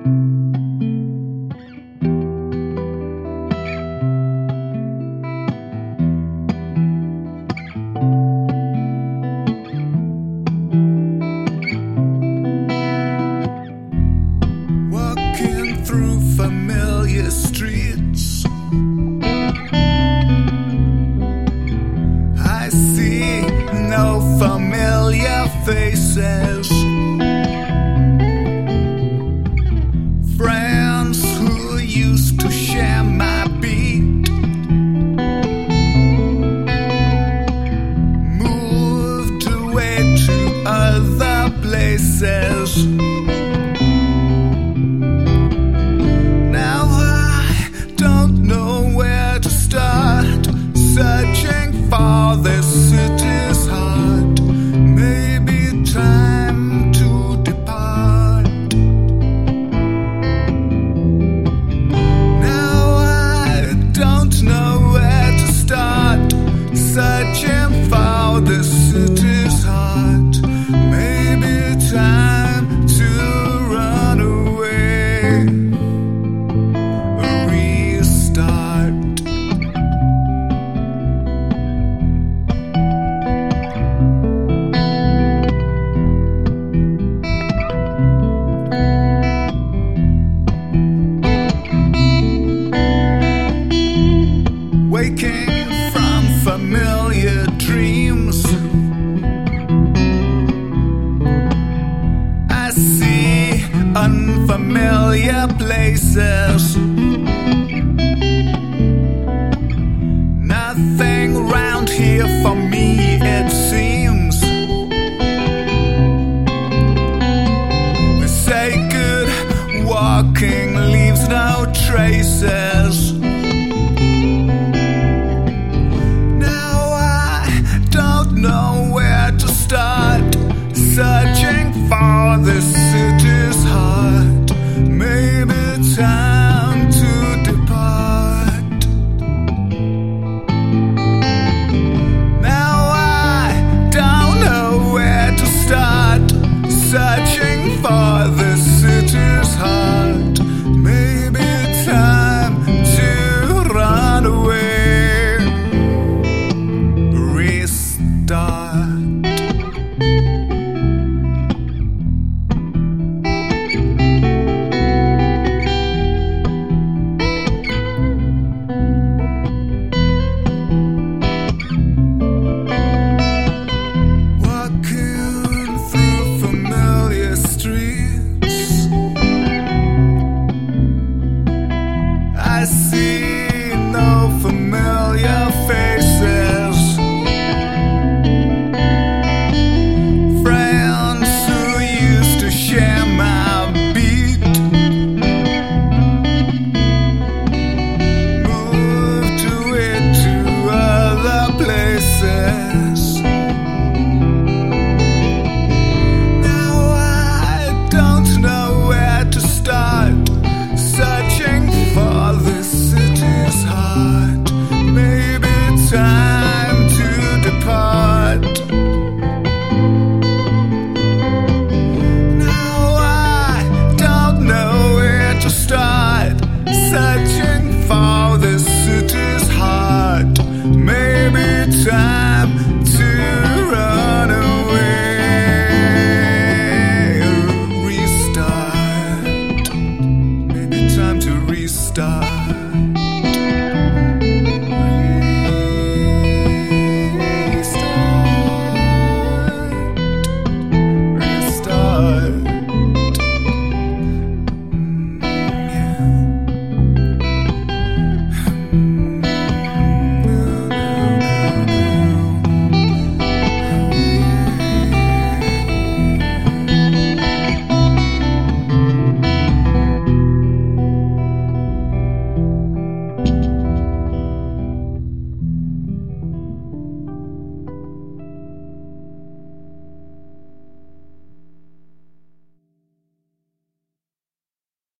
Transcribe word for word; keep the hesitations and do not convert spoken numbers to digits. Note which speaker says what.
Speaker 1: Walking through familiar streets, I see no familiar faces. Friends who used to share my beat moved away to other places. Now I don't know where to start searching for this city's heart. Maybe time to depart. Now I don't know where to start searching for this city's heart. Maybe time to run away, restart. Waking from familiar dreams, I see unfamiliar places. Nothing round here for me, it seems. They say good walking leaves no traces. Know where to start searching for this city's heart. Maybe time to depart. Now I don't know where to start searching for